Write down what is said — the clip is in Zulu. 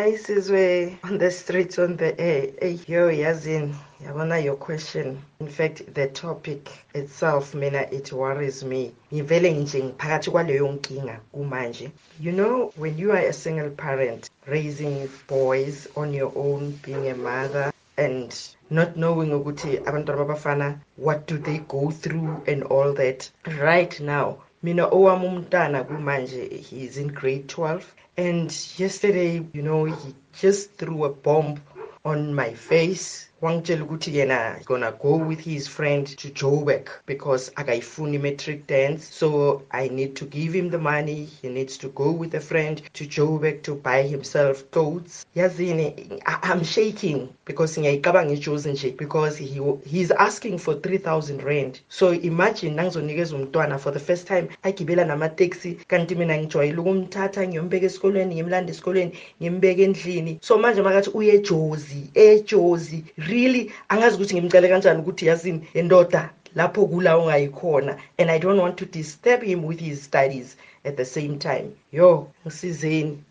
Hi, Sizwe, on the streets, on the air. Hey, yo, Yazin, yabona your question. In fact, the topic itself, mina, it worries me. Ngivele nje ngiphakathi kwaleyo nkinga kumanje. You know, when you are a single parent, raising boys on your own, being a mother, and not knowing ukuthi abantwana babafana, what do they go through and all that. Right now, mina owami umntana kumanje, he's in grade 12. And yesterday, you know, he just threw a bomb on my face. Wangitshela ukuthi yena gonna go with his friend to Joburg because akayifuni metric dance. So I need to give him the money. He needs to go with a friend to Joburg to buy himself clothes. Yazini, I'm shaking because ngiyayicabanga ijozi nje because he's asking for 3,000 rand. So imagine nangizonikeza umntwana for the first time agibela nama-taxi kanti mina ngijwayele ukumthatha ngiyombeka esikolweni ngimlanda esikolweni ngimbeka endlini. So manje makathi uye ejozi really angazi ukuthi ngimcele kanjani ukuthi yazini endoda lapho kula ungayikhona, and I don't want to disturb him with his studies at the same time. Yo, ngisizeni.